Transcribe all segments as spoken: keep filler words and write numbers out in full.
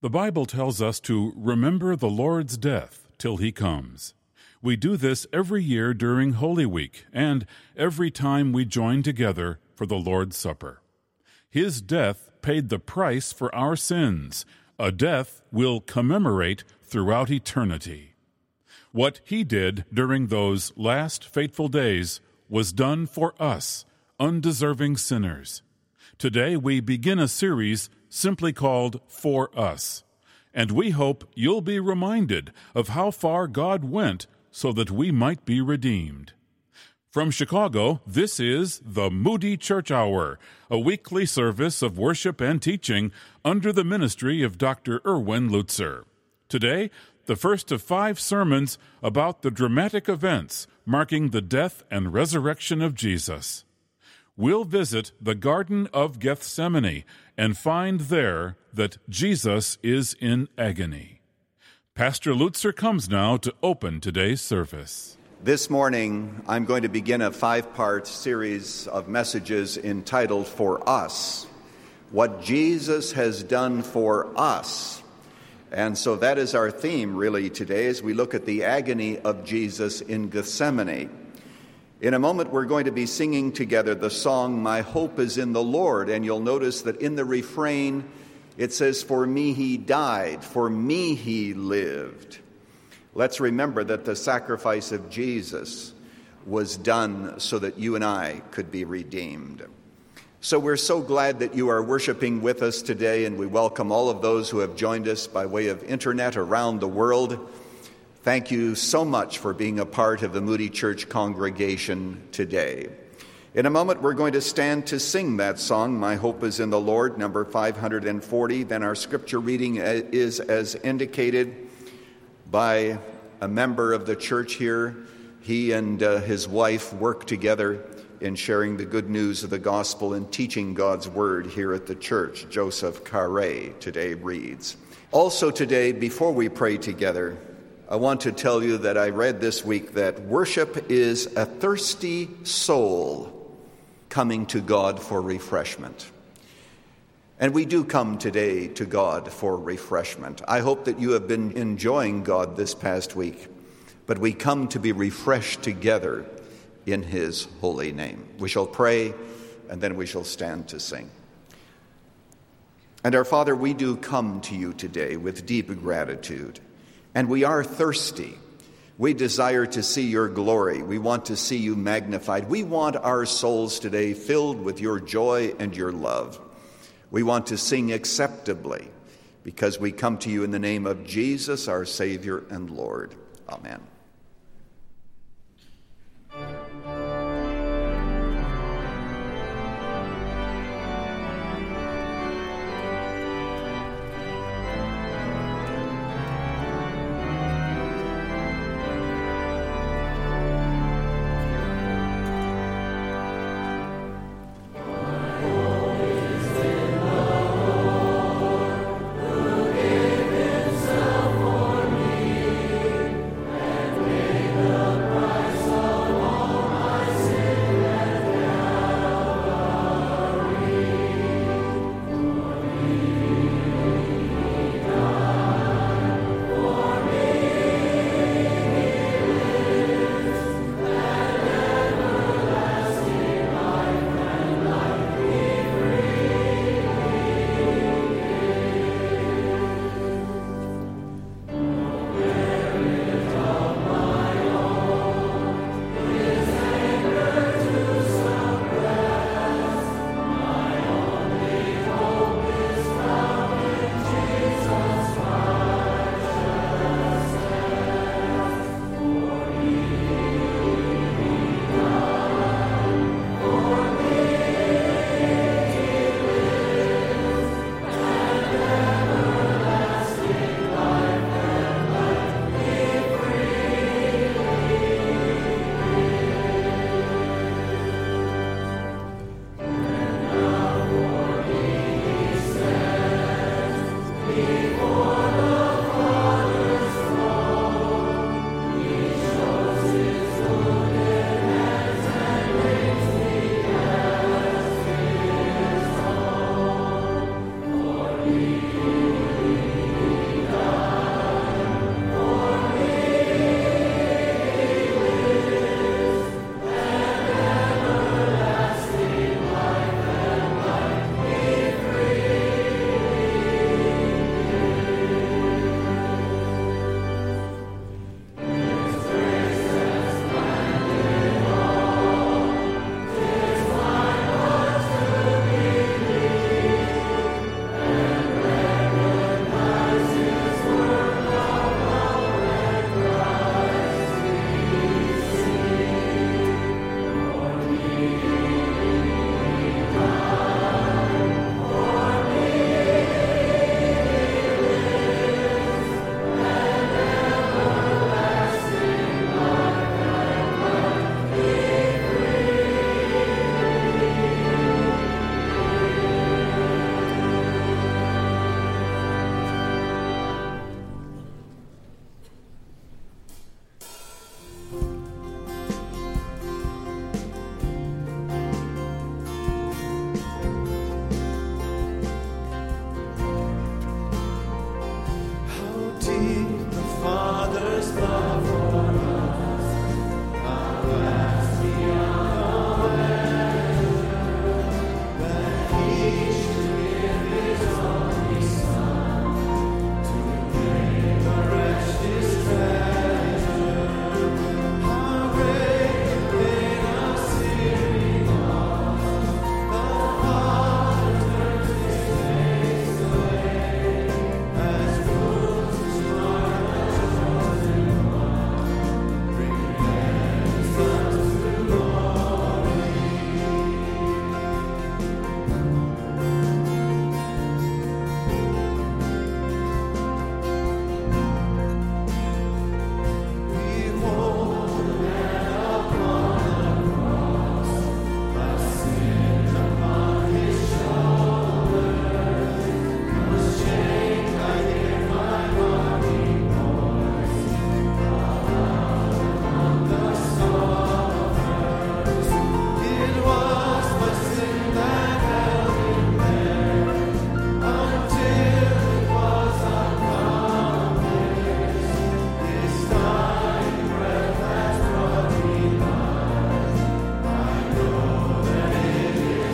The Bible tells us to remember the Lord's death till he comes. We do this every year during Holy Week and every time we join together for the Lord's Supper. His death paid the price for our sins, a death we'll commemorate throughout eternity. What he did during those last fateful days was done for us, undeserving sinners. Today we begin a series simply called For Us, and we hope you'll be reminded of how far God went so that we might be redeemed. From Chicago, this is the Moody Church Hour, a weekly service of worship and teaching under the ministry of Doctor Erwin Lutzer. Today, the first of five sermons about the dramatic events marking the death and resurrection of Jesus. We'll visit the Garden of Gethsemane and find there that Jesus is in agony. Pastor Lutzer comes now to open today's service. This morning, I'm going to begin a five-part series of messages entitled For Us, What Jesus Has Done for Us. And so that is our theme really today as we look at the agony of Jesus in Gethsemane. In a moment, we're going to be singing together the song, My Hope is in the Lord, and you'll notice that in the refrain, it says, For me he died, for me he lived. Let's remember that the sacrifice of Jesus was done so that you and I could be redeemed. So we're so glad that you are worshiping with us today, and we welcome all of those who have joined us by way of internet around the world. Thank you so much for being a part of the Moody Church congregation today. In a moment, we're going to stand to sing that song, My Hope is in the Lord, number five hundred forty. Then our scripture reading is as indicated by a member of the church here. He and uh, his wife work together in sharing the good news of the gospel and teaching God's word here at the church. Joseph Carre today reads. Also today, before we pray together, I want to tell you that I read this week that worship is a thirsty soul coming to God for refreshment. And we do come today to God for refreshment. I hope that you have been enjoying God this past week, but we come to be refreshed together in his holy name. We shall pray, and then we shall stand to sing. And our Father, we do come to you today with deep gratitude. And we are thirsty. We desire to see your glory. We want to see you magnified. We want our souls today filled with your joy and your love. We want to sing acceptably because we come to you in the name of Jesus, our Savior and Lord. Amen. And see the Father's love for us, how vast beyond all measure, that He should give His only Son to bring a wretch His treasure. How great the pain of seeing all the Father turns His face away, as wounds His martyr chosen one, bring heaven's sons to glory. Behold the man upon the cross, my sin upon His shoulders, was chained I hear my mocking voice, on the suffers. It was my sin that held Him there, until it was accomplished. His dying breath has brought me life. I know that it is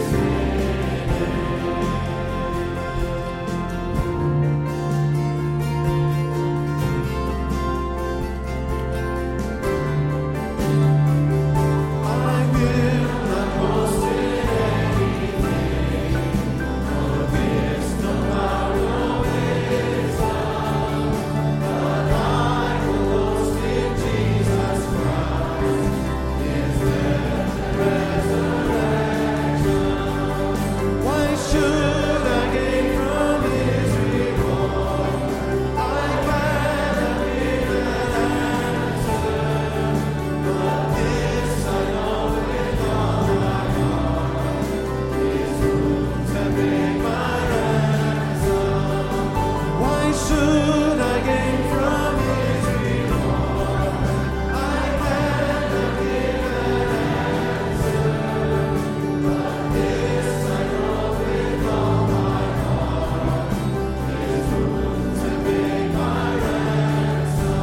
I will not boast in anything, nor wisdom, power, wisdom, but I will boast in Jesus Christ, His death and resurrection. Why should I gain from His reward? I cannot give an answer, but this I know with all my heart: His wounds have paid my ransom. Why should I gain from His reward? I cannot give an answer, but this I know with all my heart: His wounds have paid my ransom.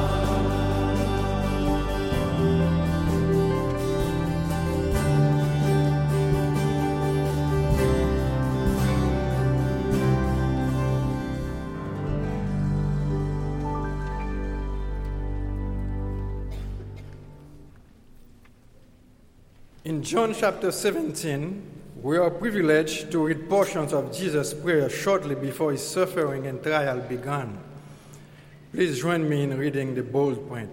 In John chapter seventeen, we are privileged to read portions of Jesus' prayer shortly before His suffering and trial began. Please join me in reading the bold print.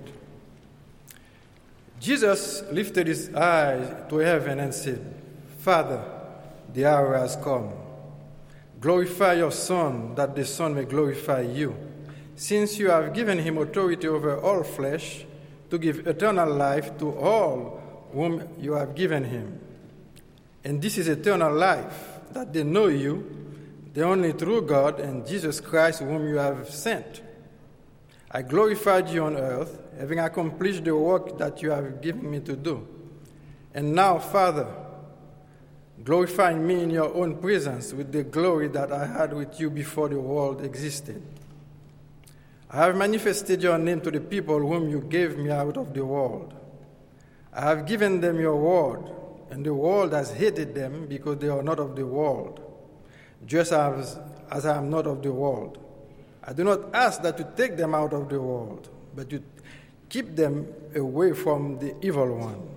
Jesus lifted His eyes to heaven and said, Father, the hour has come. Glorify your Son, that the Son may glorify you, since you have given Him authority over all flesh, to give eternal life to all whom you have given Him. And this is eternal life, that they know you, the only true God, and Jesus Christ whom you have sent. I glorified you on earth, having accomplished the work that you have given me to do. And now, Father, glorify me in your own presence with the glory that I had with you before the world existed. I have manifested your name to the people whom you gave me out of the world. I have given them your word, and the world has hated them because they are not of the world, just as, as I am not of the world. I do not ask that you take them out of the world, but you keep them away from the evil one.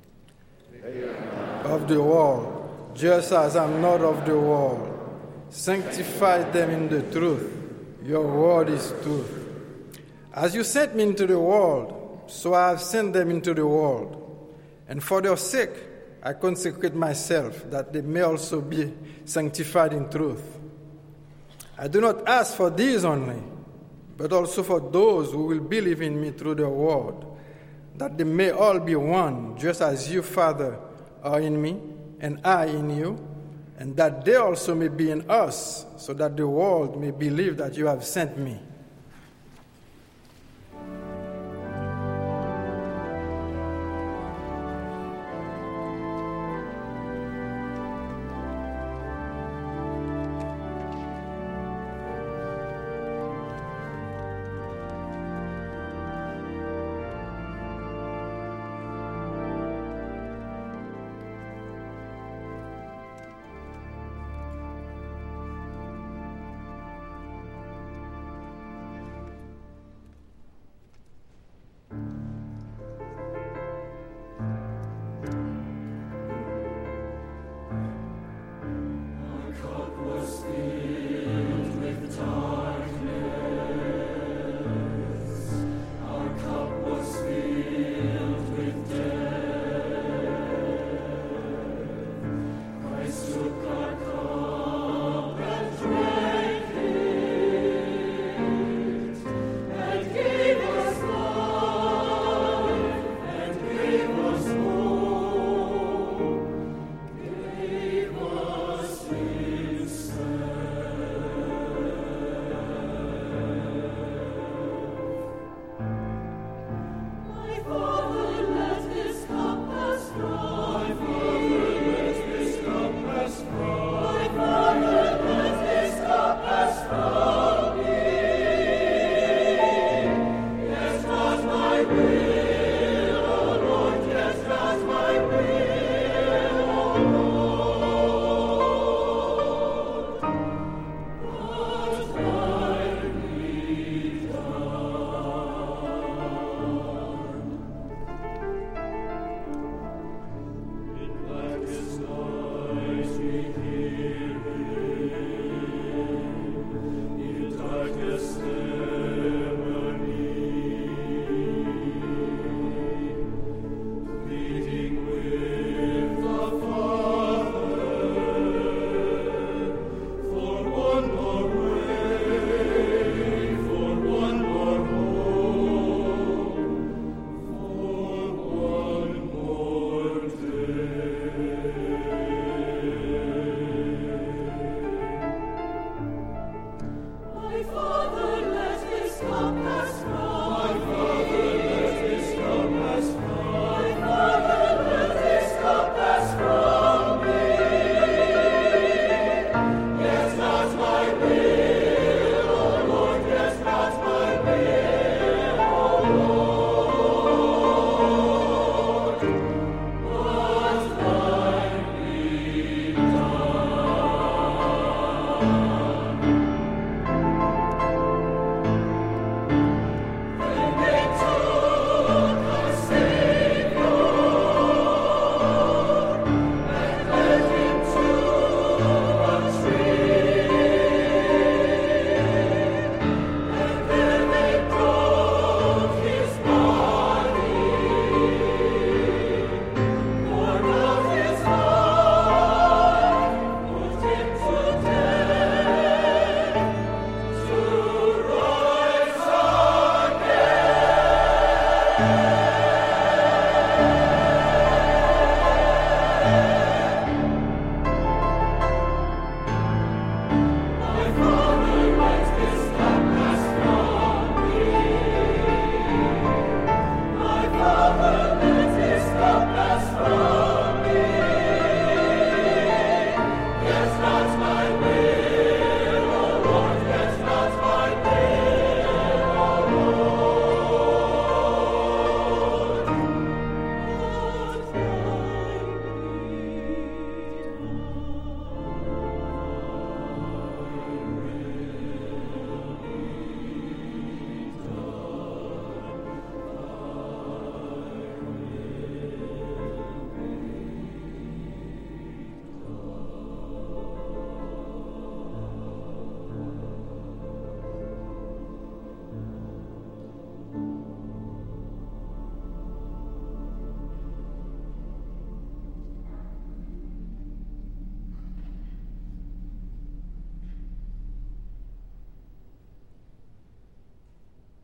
Of the world, just as I am not of the world. Sanctify them in the truth. Your word is truth. As you sent me into the world, so I have sent them into the world. And for their sake, I consecrate myself, that they may also be sanctified in truth. I do not ask for these only, but also for those who will believe in me through their word, that they may all be one, just as you, Father, are in me, and I in you, and that they also may be in us, so that the world may believe that you have sent me.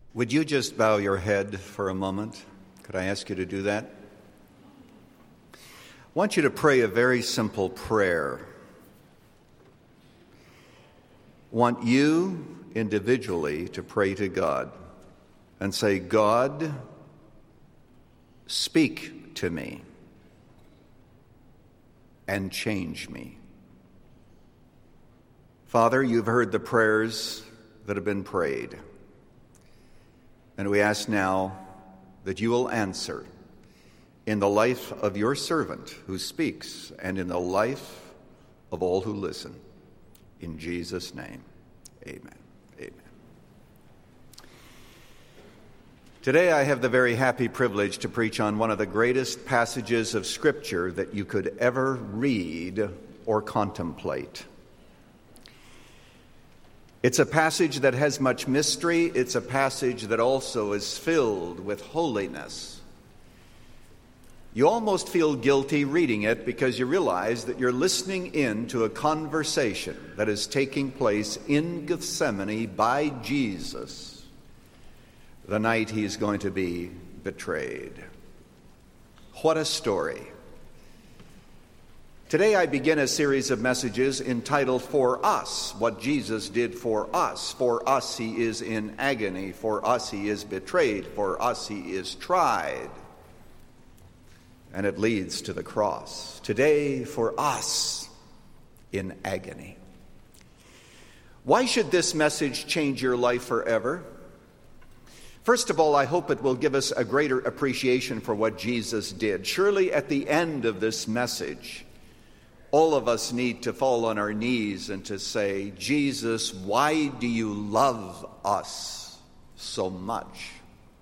Would you just bow your head for a moment? Could I ask you to do that? I want you to pray a very simple prayer. I want you individually to pray to God and say, God, speak to me and change me. Father, you've heard the prayers that have been prayed. And we ask now that you will answer in the life of your servant who speaks and in the life of all who listen. In Jesus' name, amen. Amen. Today I have the very happy privilege to preach on one of the greatest passages of Scripture that you could ever read or contemplate. It's a passage that has much mystery. It's a passage that also is filled with holiness. You almost feel guilty reading it because you realize that you're listening in to a conversation that is taking place in Gethsemane by Jesus the night he's going to be betrayed. What a story. Today I begin a series of messages entitled For Us, What Jesus Did for Us. For us he is in agony. For us he is betrayed. For us he is tried. And it leads to the cross. Today, for us, in agony. Why should this message change your life forever? First of all, I hope it will give us a greater appreciation for what Jesus did. Surely at the end of this message, all of us need to fall on our knees and to say, Jesus, why do you love us so much?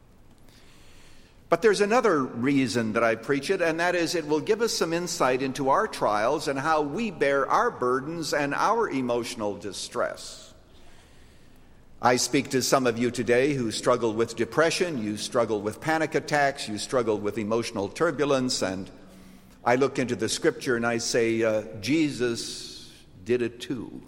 But there's another reason that I preach it, and that is it will give us some insight into our trials and how we bear our burdens and our emotional distress. I speak to some of you today who struggle with depression, you struggle with panic attacks, you struggle with emotional turbulence, and I look into the Scripture and I say, uh, Jesus did it too.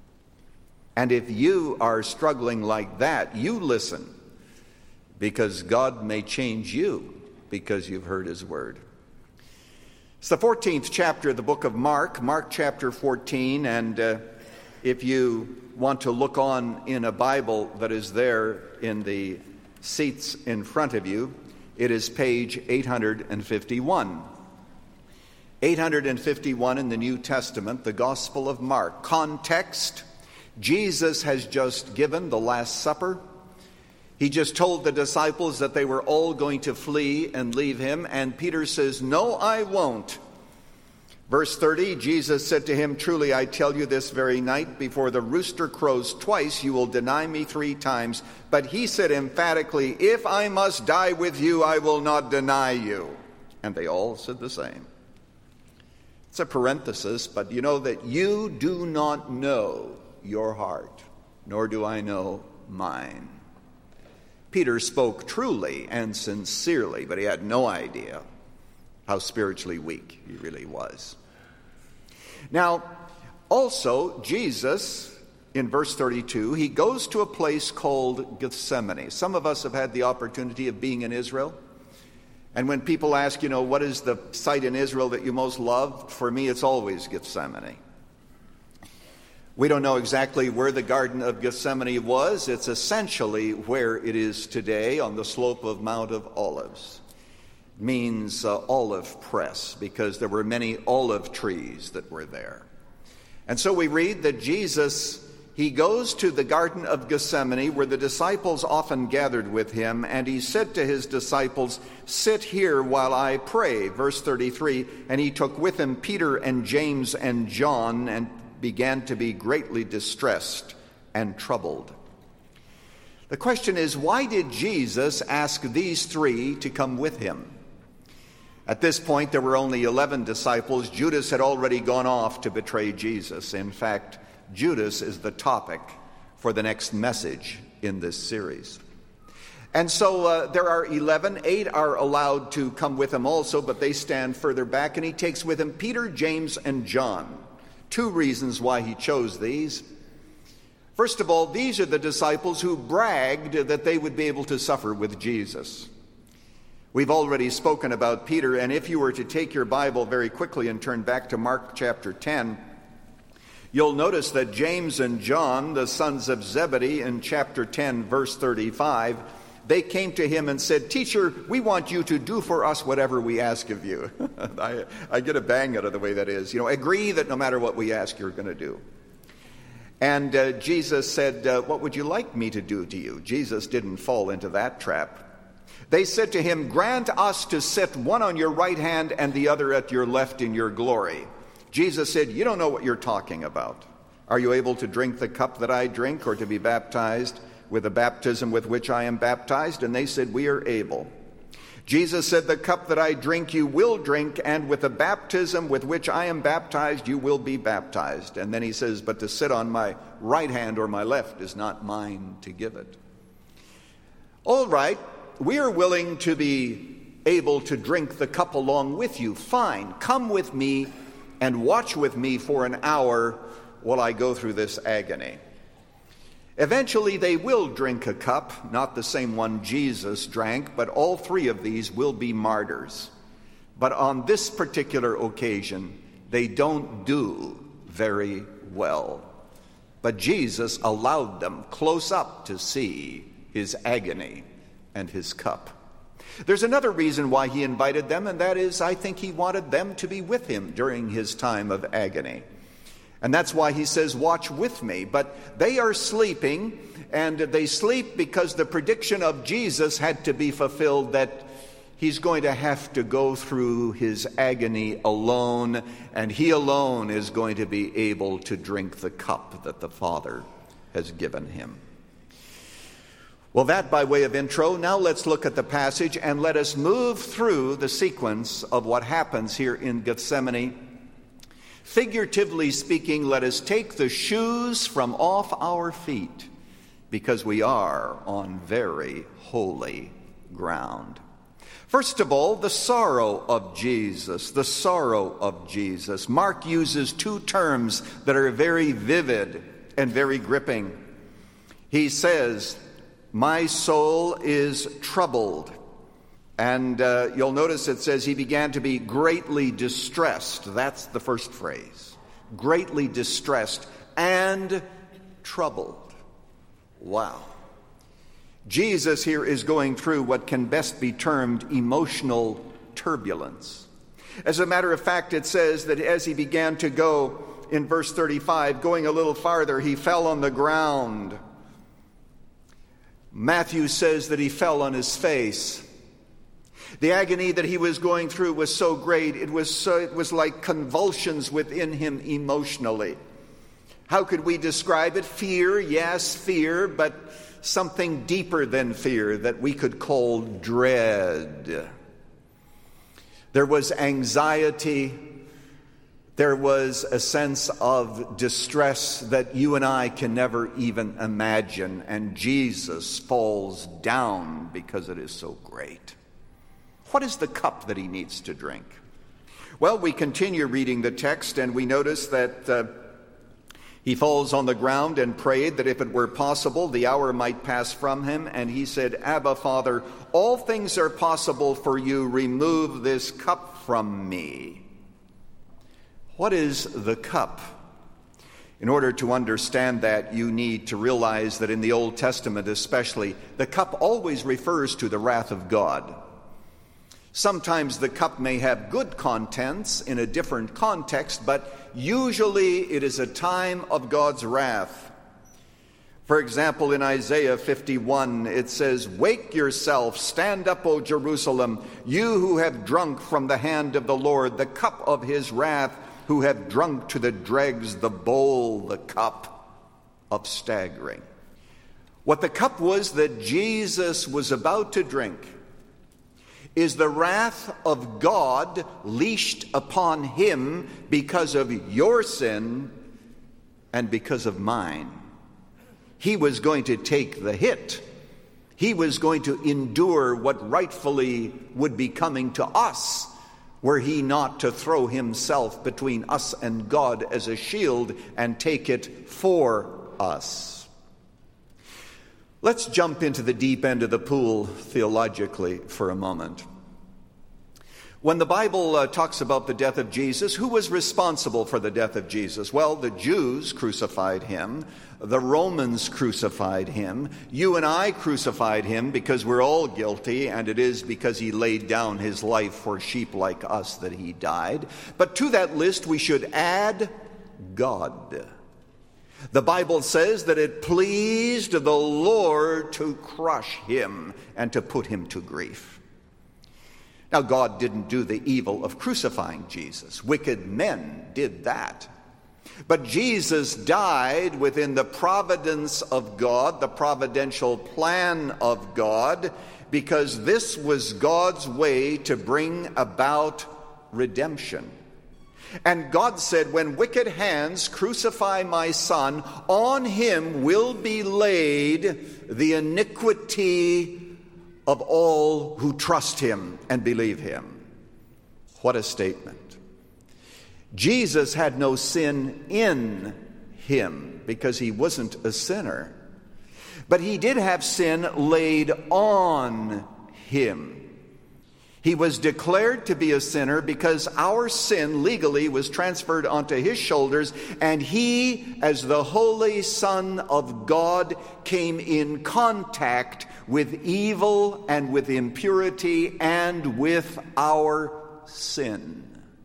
And if you are struggling like that, you listen, because God may change you because you've heard his word. It's the fourteenth chapter of the book of Mark, Mark chapter fourteen, and uh, if you want to look on in a Bible that is there in the seats in front of you, it is page eight hundred fifty-one. eight hundred fifty-one in the New Testament, the Gospel of Mark. Context, Jesus has just given the Last Supper. He just told the disciples that they were all going to flee and leave him, and Peter says, no, I won't. Verse thirty, Jesus said to him, truly I tell you, this very night before the rooster crows twice, you will deny me three times. But he said emphatically, if I must die with you, I will not deny you. And they all said the same. It's a parenthesis, but you know that you do not know your heart, nor do I know mine. Peter spoke truly and sincerely, but he had no idea how spiritually weak he really was. Now, also, Jesus, in verse thirty-two, he goes to a place called Gethsemane. Some of us have had the opportunity of being in Israel. And when people ask, you know, what is the site in Israel that you most love? For me, it's always Gethsemane. We don't know exactly where the Garden of Gethsemane was. It's essentially where it is today on the slope of Mount of Olives. It means uh, olive press because there were many olive trees that were there. And so we read that Jesus, he goes to the Garden of Gethsemane where the disciples often gathered with him, and he said to his disciples, sit here while I pray. Verse thirty-three, and he took with him Peter and James and John and began to be greatly distressed and troubled. The question is, why did Jesus ask these three to come with him? At this point, there were only eleven disciples. Judas had already gone off to betray Jesus. In fact, Judas is the topic for the next message in this series. And so uh, there are eleven. Eight are allowed to come with him also, but they stand further back, and he takes with him Peter, James, and John. Two reasons why he chose these. First of all, these are the disciples who bragged that they would be able to suffer with Jesus. We've already spoken about Peter, and if you were to take your Bible very quickly and turn back to Mark chapter ten, you'll notice that James and John, the sons of Zebedee, in chapter ten, verse thirty-five, they came to him and said, "Teacher, we want you to do for us whatever we ask of you." I, I get a bang out of the way that is. You know, agree that no matter what we ask, you're going to do. And uh, Jesus said, uh, "What would you like me to do to you?" Jesus didn't fall into that trap. They said to him, "Grant us to sit one on your right hand and the other at your left in your glory." Jesus said, "You don't know what you're talking about. Are you able to drink the cup that I drink, or to be baptized with the baptism with which I am baptized?" And they said, "We are able." Jesus said, "The cup that I drink you will drink, and with the baptism with which I am baptized you will be baptized." And then he says, "But to sit on my right hand or my left is not mine to give it." All right, we are willing to be able to drink the cup along with you. Fine, come with me and watch with me for an hour while I go through this agony. Eventually they will drink a cup, not the same one Jesus drank, but all three of these will be martyrs. But on this particular occasion, they don't do very well. But Jesus allowed them close up to see his agony and his cup. There's another reason why he invited them, and that is, I think he wanted them to be with him during his time of agony. And that's why he says, "Watch with me." But they are sleeping, and they sleep because the prediction of Jesus had to be fulfilled, that he's going to have to go through his agony alone, and he alone is going to be able to drink the cup that the Father has given him. Well, that by way of intro. Now let's look at the passage, and let us move through the sequence of what happens here in Gethsemane. Figuratively speaking, let us take the shoes from off our feet, because we are on very holy ground. First of all, the sorrow of Jesus, the sorrow of Jesus. Mark uses two terms that are very vivid and very gripping. He says, "My soul is troubled." And uh, you'll notice it says he began to be greatly distressed. That's the first phrase. Greatly distressed and troubled. Wow. Jesus here is going through what can best be termed emotional turbulence. As a matter of fact, it says that as he began to go, in verse thirty-five, going a little farther, he fell on the ground. Matthew says that he fell on his face. The agony that he was going through was so great, it was so, it was like convulsions within him emotionally. How could we describe it? Fear, yes, fear, but something deeper than fear that we could call dread. There was anxiety. There was a sense of distress that you and I can never even imagine, and Jesus falls down because it is so great. What is the cup that he needs to drink? Well, we continue reading the text, and we notice that uh, he falls on the ground and prayed that if it were possible, the hour might pass from him. And he said, "Abba, Father, all things are possible for you. Remove this cup from me." What is the cup? In order to understand that, you need to realize that in the Old Testament especially, the cup always refers to the wrath of God. Sometimes the cup may have good contents in a different context, but usually it is a time of God's wrath. For example, in Isaiah fifty-one, it says, "Wake yourself, stand up, O Jerusalem, you who have drunk from the hand of the Lord the cup of his wrath, who have drunk to the dregs the bowl, the cup of staggering." What the cup was that Jesus was about to drink is the wrath of God leashed upon him because of your sin and because of mine. He was going to take the hit. He was going to endure what rightfully would be coming to us, were he not to throw himself between us and God as a shield and take it for us. Let's jump into the deep end of the pool theologically for a moment. When the Bible uh, talks about the death of Jesus, who was responsible for the death of Jesus? Well, the Jews crucified him. The Romans crucified him. You and I crucified him because we're all guilty, and it is because he laid down his life for sheep like us that he died. But to that list we should add God. The Bible says that it pleased the Lord to crush him and to put him to grief. Now, God didn't do the evil of crucifying Jesus. Wicked men did that. But Jesus died within the providence of God, the providential plan of God, because this was God's way to bring about redemption. And God said, when wicked hands crucify my son, on him will be laid the iniquity of all who trust him and believe him. What a statement. Jesus had no sin in him because he wasn't a sinner. But he did have sin laid on him. He was declared to be a sinner because our sin legally was transferred onto his shoulders, and he, as the Holy Son of God, came in contact with evil and with impurity and with our sin.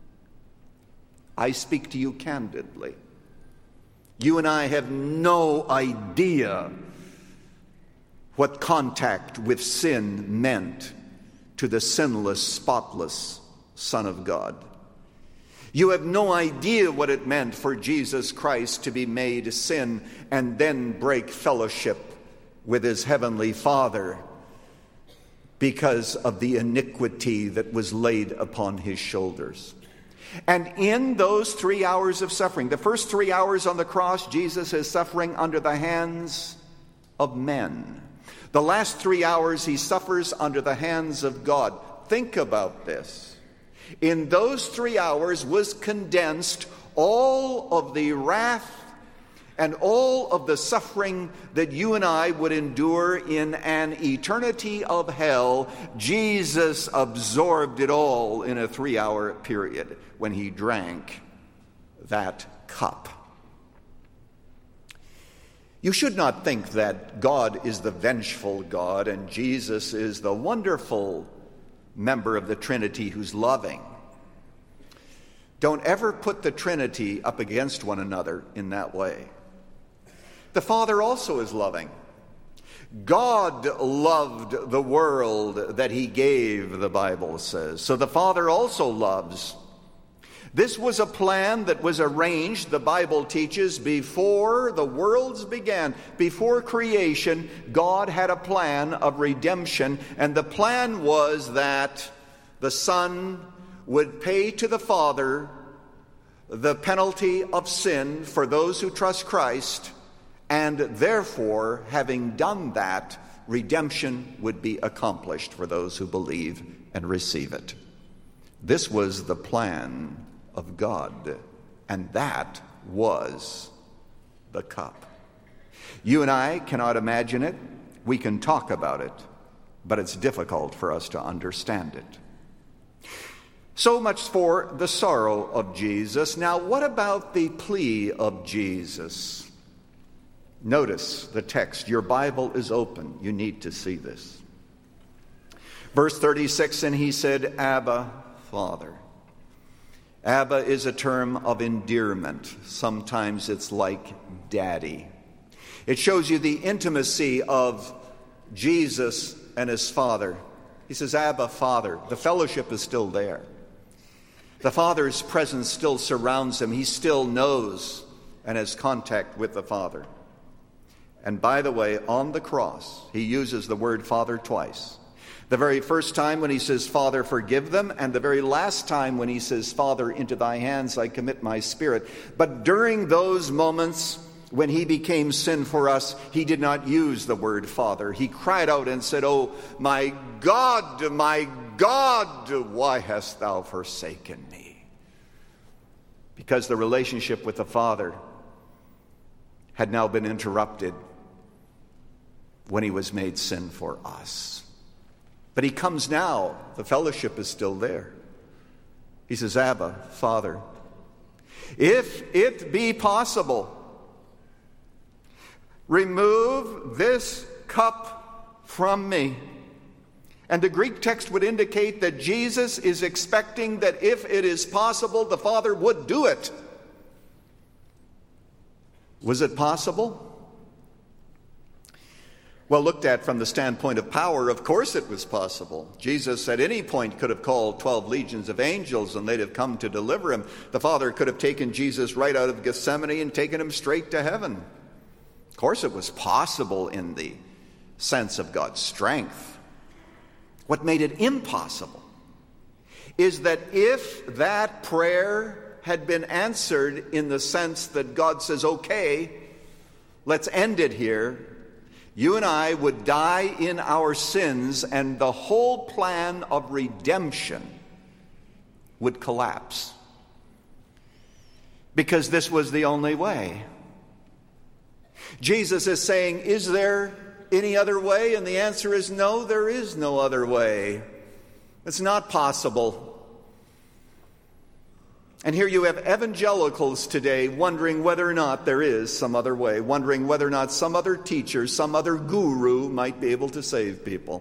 I speak to you candidly. You and I have no idea what contact with sin meant to the sinless, spotless Son of God. You have no idea what it meant for Jesus Christ to be made sin and then break fellowship with his heavenly Father because of the iniquity that was laid upon his shoulders. And in those three hours of suffering, the first three hours on the cross, Jesus is suffering under the hands of men. The last three hours he suffers under the hands of God. Think about this. In those three hours was condensed all of the wrath and all of the suffering that you and I would endure in an eternity of hell. Jesus absorbed it all in a three-hour period when he drank that cup. You should not think that God is the vengeful God and Jesus is the wonderful member of the Trinity who's loving. Don't ever put the Trinity up against one another in that way. The Father also is loving. God loved the world that he gave, the Bible says. So the Father also loves. This was a plan that was arranged, the Bible teaches, before the worlds began. Before creation, God had a plan of redemption, and the plan was that the Son would pay to the Father the penalty of sin for those who trust Christ, and therefore, having done that, redemption would be accomplished for those who believe and receive it. This was the plan of God, and that was the cup. You and I cannot imagine it. We can talk about it, but it's difficult for us to understand it. So much for the sorrow of Jesus. Now, what about the plea of Jesus? Notice the text. Your Bible is open. You need to see this. Verse thirty-six, and he said, Abba, Father. Abba is a term of endearment. Sometimes it's like daddy. It shows you the intimacy of Jesus and his Father. He says, Abba, Father. The fellowship is still there. The Father's presence still surrounds him. He still knows and has contact with the Father. And by the way, on the cross, he uses the word Father twice. The very first time when he says, Father, forgive them, and the very last time when he says, Father, into thy hands I commit my spirit. But during those moments when he became sin for us, he did not use the word Father. He cried out and said, Oh, my God, my God, why hast thou forsaken me? Because the relationship with the Father had now been interrupted when he was made sin for us. But he comes now. The fellowship is still there. He says, Abba, Father, if it be possible, remove this cup from me. And the Greek text would indicate that Jesus is expecting that if it is possible, the Father would do it. Was it possible? Well, looked at from the standpoint of power, of course it was possible. Jesus at any point could have called twelve legions of angels and they'd have come to deliver him. The Father could have taken Jesus right out of Gethsemane and taken him straight to heaven. Of course it was possible in the sense of God's strength. What made it impossible is that if that prayer had been answered in the sense that God says, okay, let's end it here, you and I would die in our sins, and the whole plan of redemption would collapse. Because this was the only way. Jesus is saying, is there any other way? And the answer is no, there is no other way. It's not possible. And here you have evangelicals today wondering whether or not there is some other way, wondering whether or not some other teacher, some other guru might be able to save people.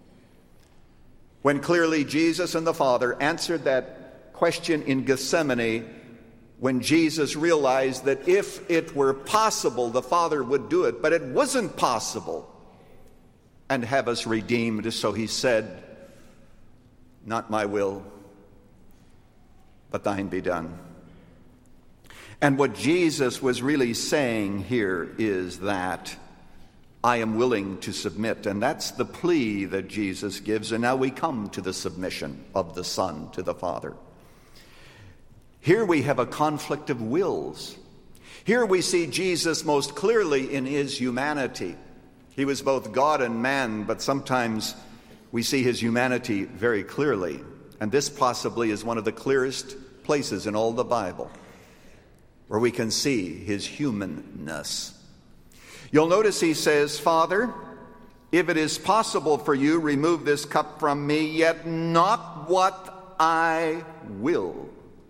When clearly Jesus and the Father answered that question in Gethsemane, when Jesus realized that if it were possible, the Father would do it, but it wasn't possible, and have us redeemed. So he said, not my will, but thine be done. And what Jesus was really saying here is that I am willing to submit. And that's the plea that Jesus gives. And now we come to the submission of the Son to the Father. Here we have a conflict of wills. Here we see Jesus most clearly in his humanity. He was both God and man, but sometimes we see his humanity very clearly. And this possibly is one of the clearest places in all the Bible where we can see his humanness. You'll notice he says, Father, if it is possible for you, remove this cup from me, yet not what I will,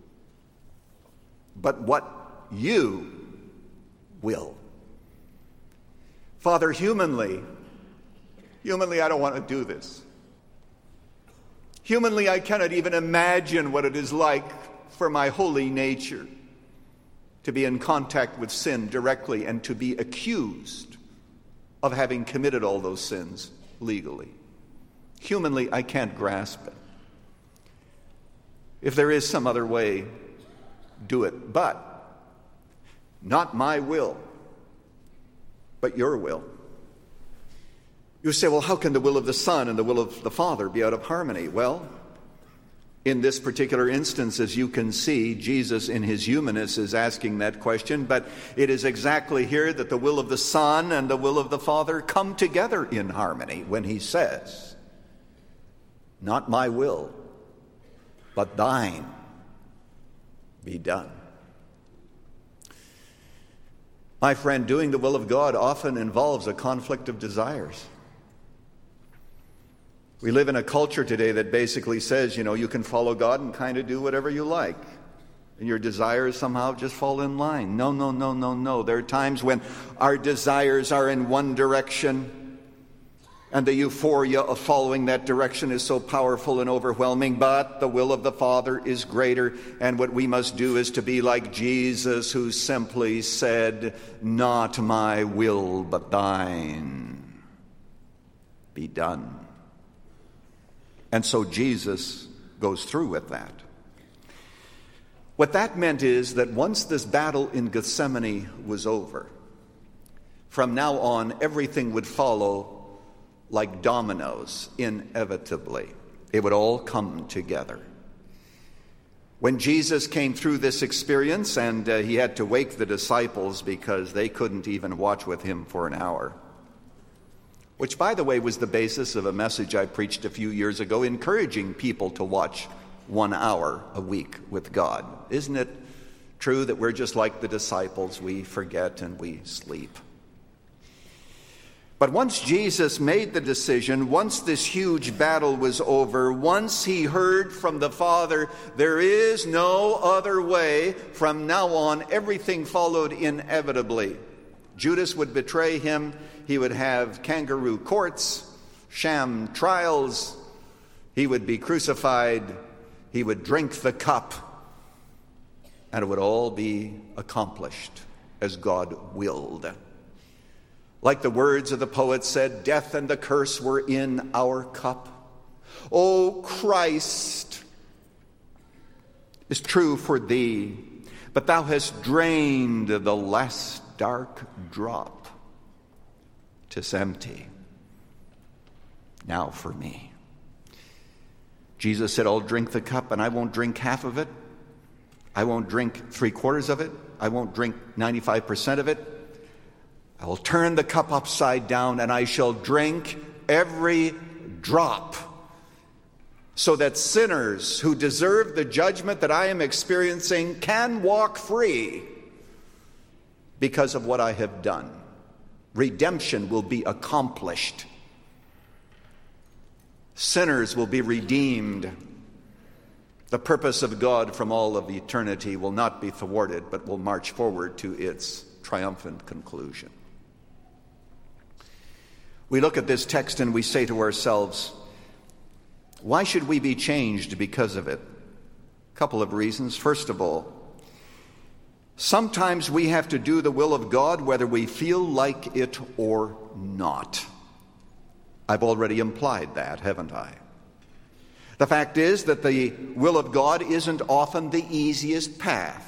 but what you will. Father, humanly, humanly I don't want to do this. Humanly, I cannot even imagine what it is like for my holy nature to be in contact with sin directly and to be accused of having committed all those sins legally. Humanly, I can't grasp it. If there is some other way, do it. But not my will, but your will. You say, well, how can the will of the Son and the will of the Father be out of harmony? Well, in this particular instance, as you can see, Jesus in his humanness is asking that question, but it is exactly here that the will of the Son and the will of the Father come together in harmony when he says, not my will, but thine be done. My friend, doing the will of God often involves a conflict of desires. We live in a culture today that basically says, you know, you can follow God and kind of do whatever you like. And your desires somehow just fall in line. No, no, no, no, no. There are times when our desires are in one direction, and the euphoria of following that direction is so powerful and overwhelming, but the will of the Father is greater, and what we must do is to be like Jesus, who simply said, not my will, but thine be done. And so Jesus goes through with that. What that meant is that once this battle in Gethsemane was over, from now on everything would follow like dominoes, inevitably. It would all come together. When Jesus came through this experience, and uh, he had to wake the disciples because they couldn't even watch with him for an hour, which, by the way, was the basis of a message I preached a few years ago, encouraging people to watch one hour a week with God. Isn't it true that we're just like the disciples? We forget and we sleep. But once Jesus made the decision, once this huge battle was over, once he heard from the Father, there is no other way, from now on, everything followed inevitably. Judas would betray him. He would have kangaroo courts, sham trials. He would be crucified. He would drink the cup. And it would all be accomplished as God willed. Like the words of the poet said, death and the curse were in our cup. O Christ, is true for thee, but thou hast drained the last dark drop. 'Tis empty. Now for me. Jesus said, I'll drink the cup, and I won't drink half of it. I won't drink three quarters of it. I won't drink ninety-five percent of it. I will turn the cup upside down, and I shall drink every drop, so that sinners who deserve the judgment that I am experiencing can walk free because of what I have done. Redemption will be accomplished. Sinners will be redeemed. The purpose of God from all of eternity will not be thwarted, but will march forward to its triumphant conclusion. We look at this text and we say to ourselves, why should we be changed because of it? A couple of reasons. First of all, sometimes we have to do the will of God whether we feel like it or not. I've already implied that, haven't I? The fact is that the will of God isn't often the easiest path.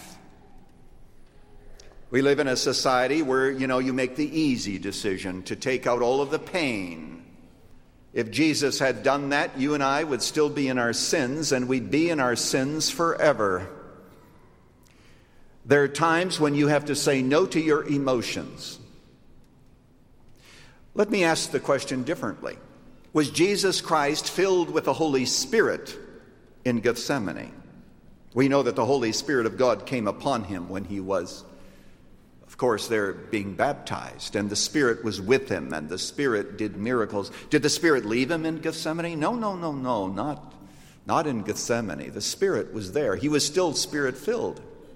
We live in a society where, you know, you make the easy decision to take out all of the pain. If Jesus had done that, you and I would still be in our sins, and we'd be in our sins forever. There are times when you have to say no to your emotions. Let me ask the question differently. Was Jesus Christ filled with the Holy Spirit in Gethsemane? We know that the Holy Spirit of God came upon him when he was, of course, there being baptized, and the Spirit was with him, and the Spirit did miracles. Did the Spirit leave him in Gethsemane? No, no, no, no, not, not in Gethsemane. The Spirit was there. He was still Spirit-filled.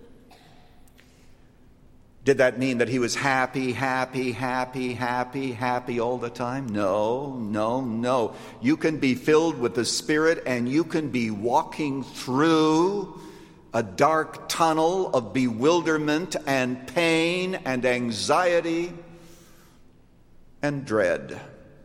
Did that mean that he was happy, happy, happy, happy, happy all the time? No, no, no. You can be filled with the Spirit, and you can be walking through a dark tunnel of bewilderment and pain and anxiety and dread.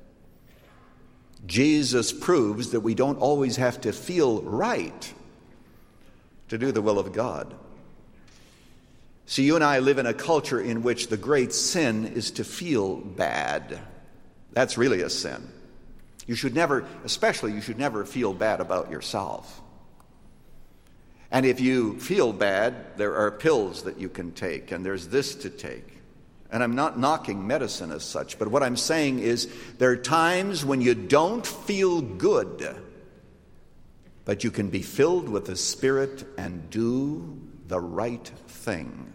Jesus proves that we don't always have to feel right to do the will of God. See, you and I live in a culture in which the great sin is to feel bad. That's really a sin. You should never, especially you should never feel bad about yourself. And if you feel bad, there are pills that you can take, and there's this to take. And I'm not knocking medicine as such, but what I'm saying is there are times when you don't feel good, but you can be filled with the Spirit and do the right thing.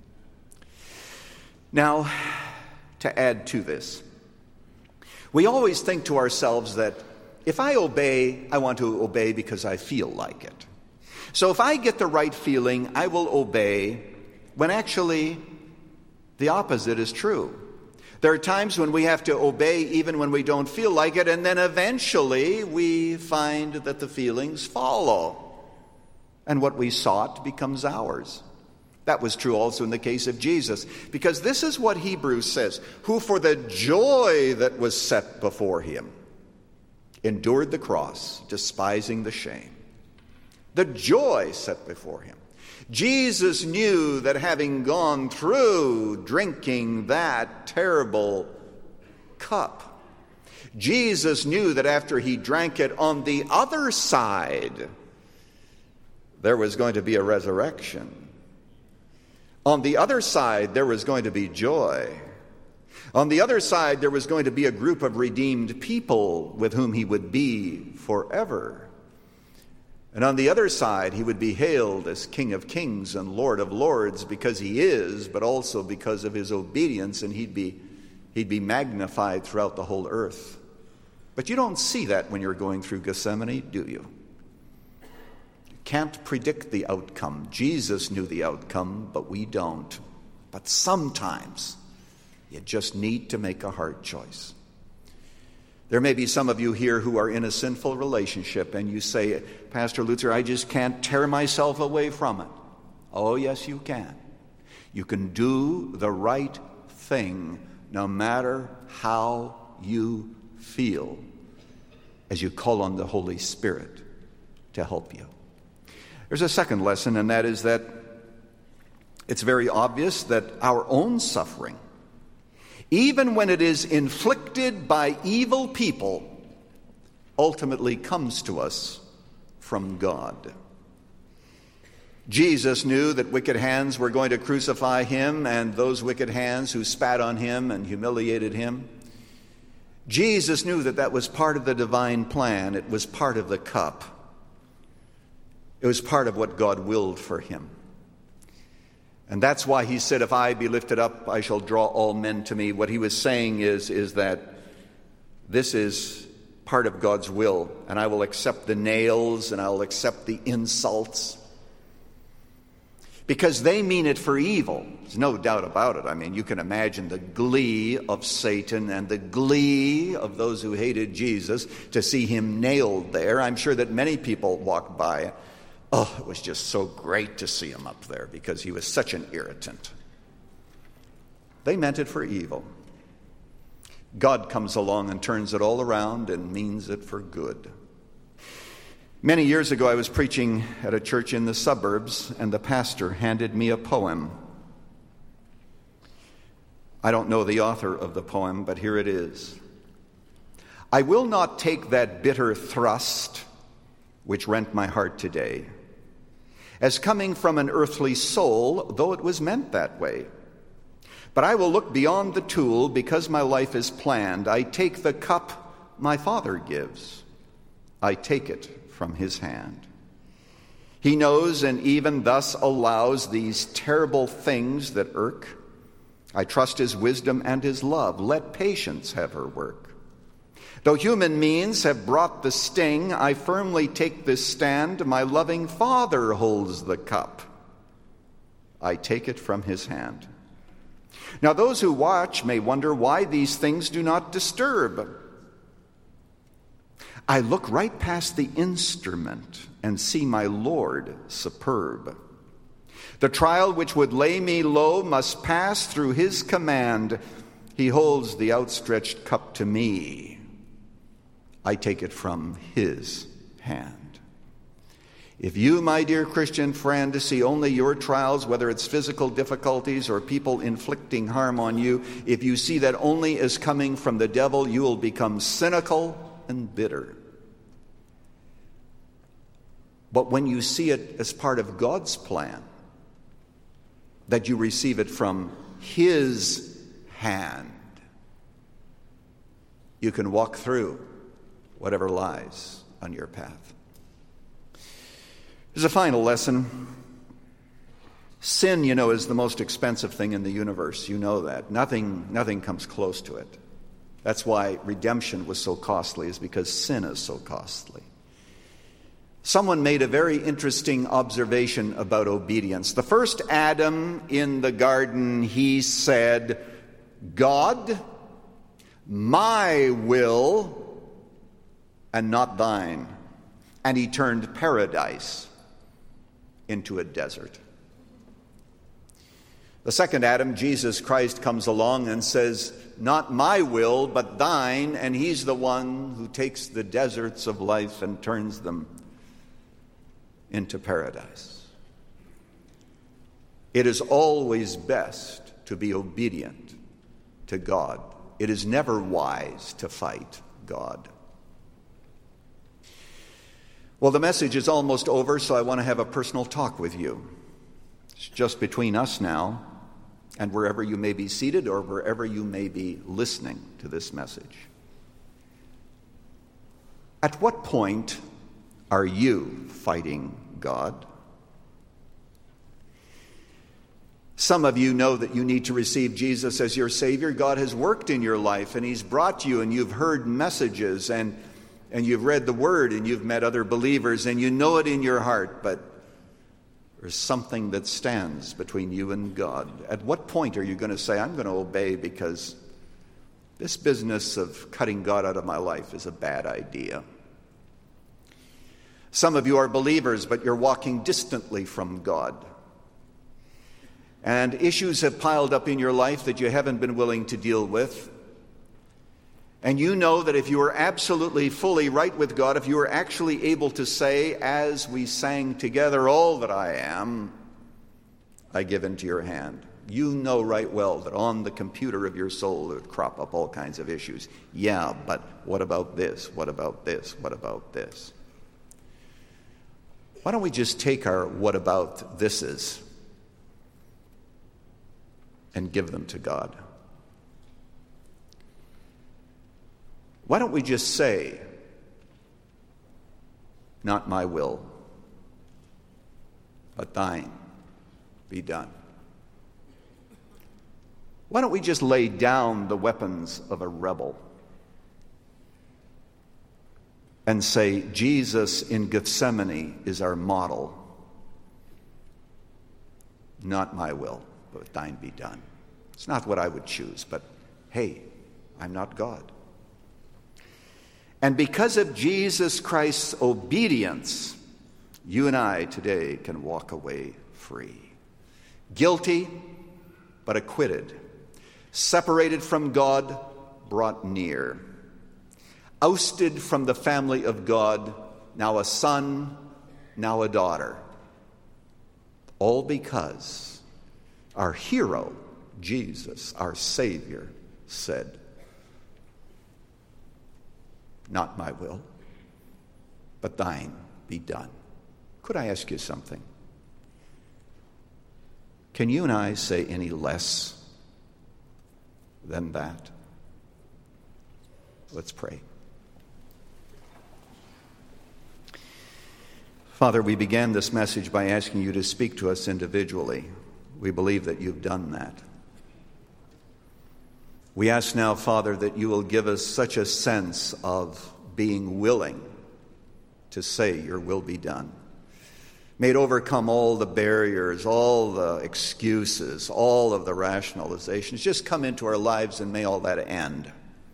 Now, to add to this, we always think to ourselves that if I obey, I want to obey because I feel like it. So if I get the right feeling, I will obey, when actually the opposite is true. There are times when we have to obey even when we don't feel like it, and then eventually we find that the feelings follow, and what we sought becomes ours. That was true also in the case of Jesus, because this is what Hebrews says, who for the joy that was set before him endured the cross, despising the shame. The joy set before him. Jesus knew that having gone through drinking that terrible cup, Jesus knew that after he drank it, on the other side, there was going to be a resurrection. On the other side, there was going to be joy. On the other side, there was going to be a group of redeemed people with whom he would be forever. And on the other side, he would be hailed as King of Kings and Lord of Lords, because he is, but also because of his obedience, and he'd be He'd be magnified throughout the whole earth. But you don't see that when you're going through Gethsemane, do you? You can't predict the outcome. Jesus knew the outcome, but we don't. But sometimes you just need to make a hard choice. There may be some of you here who are in a sinful relationship and you say, Pastor Luther, I just can't tear myself away from it. Oh, yes, you can. You can do the right thing no matter how you feel as you call on the Holy Spirit to help you. There's a second lesson, and that is that it's very obvious that our own suffering, even when it is inflicted by evil people, ultimately comes to us from God. Jesus knew that wicked hands were going to crucify him, and those wicked hands who spat on him and humiliated him. Jesus knew that that was part of the divine plan. It was part of the cup. It was part of what God willed for him. And that's why he said, if I be lifted up, I shall draw all men to me. What he was saying is, is that this is part of God's will, and I will accept the nails and I will accept the insults because they mean it for evil. There's no doubt about it. I mean, you can imagine the glee of Satan and the glee of those who hated Jesus to see him nailed there. I'm sure that many people walked by. Oh, it was just so great to see him up there because he was such an irritant. They meant it for evil. God comes along and turns it all around and means it for good. Many years ago, I was preaching at a church in the suburbs, and the pastor handed me a poem. I don't know the author of the poem, but here it is. I will not take that bitter thrust which rent my heart today, as coming from an earthly soul, though it was meant that way. But I will look beyond the tool, because my life is planned. I take the cup my Father gives. I take it from his hand. He knows and even thus allows these terrible things that irk. I trust his wisdom and his love. Let patience have her work. Though human means have brought the sting, I firmly take this stand. My loving Father holds the cup. I take it from his hand. Now those who watch may wonder why these things do not disturb. I look right past the instrument and see my Lord superb. The trial which would lay me low must pass through his command. He holds the outstretched cup to me. I take it from his hand. If you, my dear Christian friend, see only your trials, whether it's physical difficulties or people inflicting harm on you, if you see that only as coming from the devil, you will become cynical and bitter. But when you see it as part of God's plan, that you receive it from his hand, you can walk through whatever lies on your path. There's a final lesson. Sin, you know, is the most expensive thing in the universe. You know that. Nothing, nothing comes close to it. That's why redemption was so costly, is because sin is so costly. Someone made a very interesting observation about obedience. The first Adam in the garden, he said, God, my will and not thine. And he turned paradise into a desert. The second Adam, Jesus Christ, comes along and says, not my will, but thine, and he's the one who takes the deserts of life and turns them into paradise. It is always best to be obedient to God. It is never wise to fight God. Well, the message is almost over, so I want to have a personal talk with you. It's just between us now, and wherever you may be seated or wherever you may be listening to this message. At what point are you fighting God? Some of you know that you need to receive Jesus as your Savior. God has worked in your life, and He's brought you, and you've heard messages, and, and you've read the Word, and you've met other believers, and you know it in your heart, but there's something that stands between you and God. At what point are you going to say, I'm going to obey because this business of cutting God out of my life is a bad idea? Some of you are believers, but you're walking distantly from God. And issues have piled up in your life that you haven't been willing to deal with. And you know that if you were absolutely fully right with God, if you were actually able to say, as we sang together, all that I am, I give into your hand. You know right well that on the computer of your soul there would crop up all kinds of issues. Yeah, but what about this? What about this? What about this? Why don't we just take our what about thises and give them to God? Why don't we just say, not my will, but thine be done? Why don't we just lay down the weapons of a rebel and say, Jesus in Gethsemane is our model. Not my will, but thine be done. It's not what I would choose, but hey, I'm not God. And because of Jesus Christ's obedience, you and I today can walk away free. Guilty, but acquitted. Separated from God, brought near. Ousted from the family of God, now a son, now a daughter. All because our hero, Jesus, our Savior, said, not my will, but thine be done. Could I ask you something? Can you and I say any less than that? Let's pray. Father, we began this message by asking you to speak to us individually. We believe that you've done that. We ask now, Father, that you will give us such a sense of being willing to say your will be done. May it overcome all the barriers, all the excuses, all of the rationalizations. Just come into our lives and may all that end.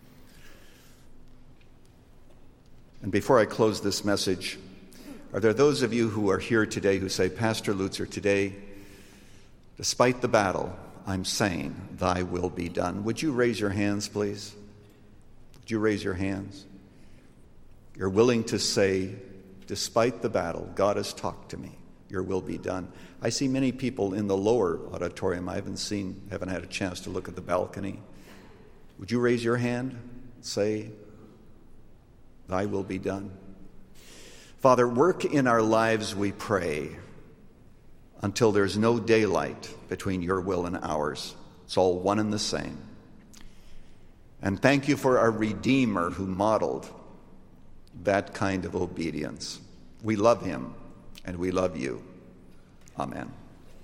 And before I close this message, are there those of you who are here today who say, Pastor Lutzer, today, despite the battle, I'm saying, thy will be done. Would you raise your hands, please? Would you raise your hands? You're willing to say, despite the battle, God has talked to me. Your will be done. I see many people in the lower auditorium. I haven't seen, haven't had a chance to look at the balcony. Would you raise your hand? Say, thy will be done. Father, work in our lives, we pray, until there's no daylight between your will and ours. It's all one and the same. And thank you for our Redeemer who modeled that kind of obedience. We love him and we love you. Amen.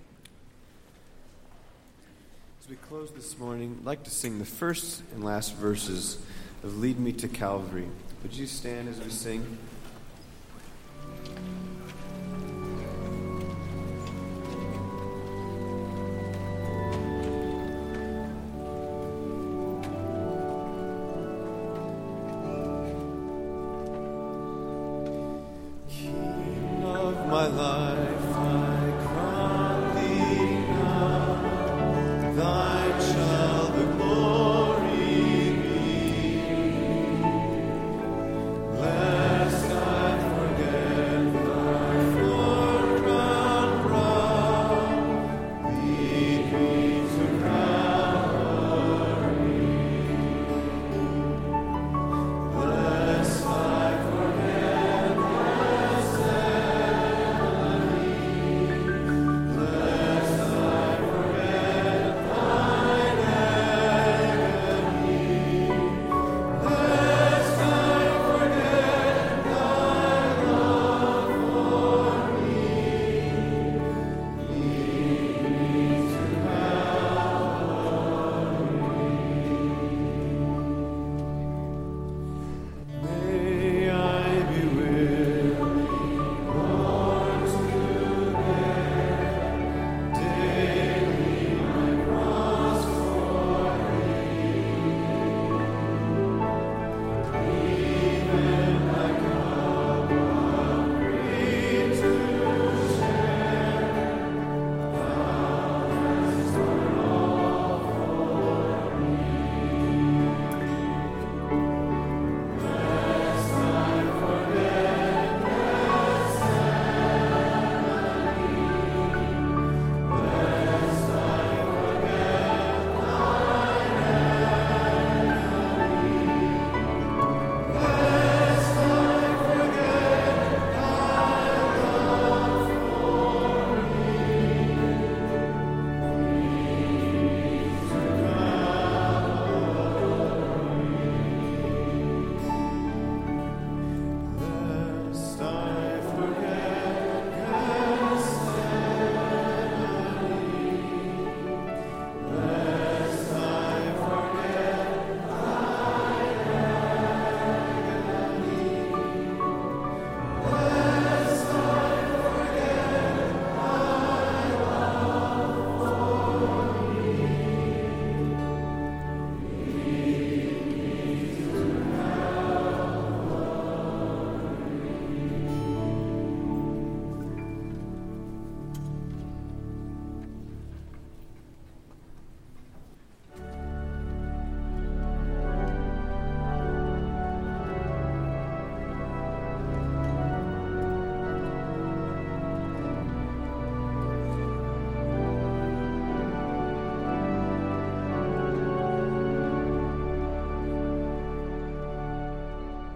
As we close this morning, I'd like to sing the first and last verses of Lead Me to Calvary. Would you stand as we sing? My life, I crown thee now, thine shall the glory be, lest I forget thy foreground brow, lead me to Calvary, lest I forget thy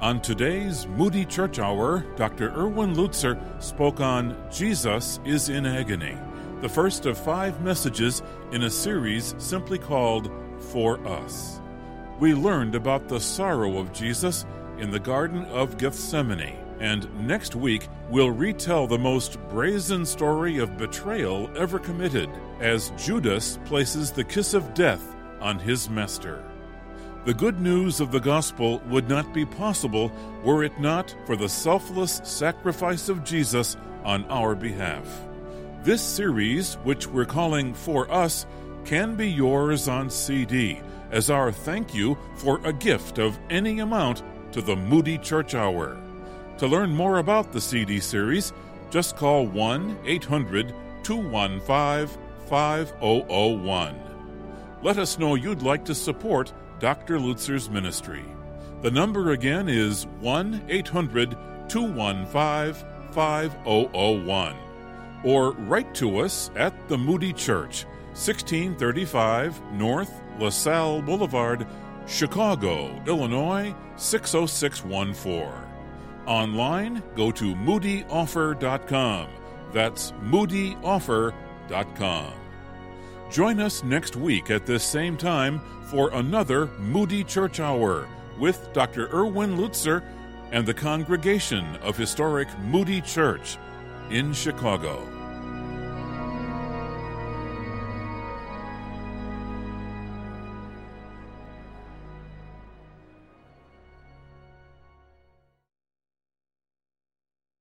On today's Moody Church Hour, Doctor Erwin Lutzer spoke on Jesus is in Agony, the first of five messages in a series simply called For Us. We learned about the sorrow of Jesus in the Garden of Gethsemane, and next week we'll retell the most brazen story of betrayal ever committed as Judas places the kiss of death on his master. The good news of the gospel would not be possible were it not for the selfless sacrifice of Jesus on our behalf. This series, which we're calling For Us, can be yours on C D as our thank you for a gift of any amount to the Moody Church Hour. To learn more about the C D series, just call one eight hundred two one five five zero zero one. Let us know you'd like to support Doctor Lutzer's ministry. The number again is one eight hundred two one five five zero zero one. Or write to us at the Moody Church, sixteen thirty-five North LaSalle Boulevard, Chicago, Illinois, six oh six one four. Online, go to moody offer dot com. That's moody offer dot com. Join us next week at this same time for another Moody Church Hour with Doctor Erwin Lutzer and the congregation of historic Moody Church in Chicago.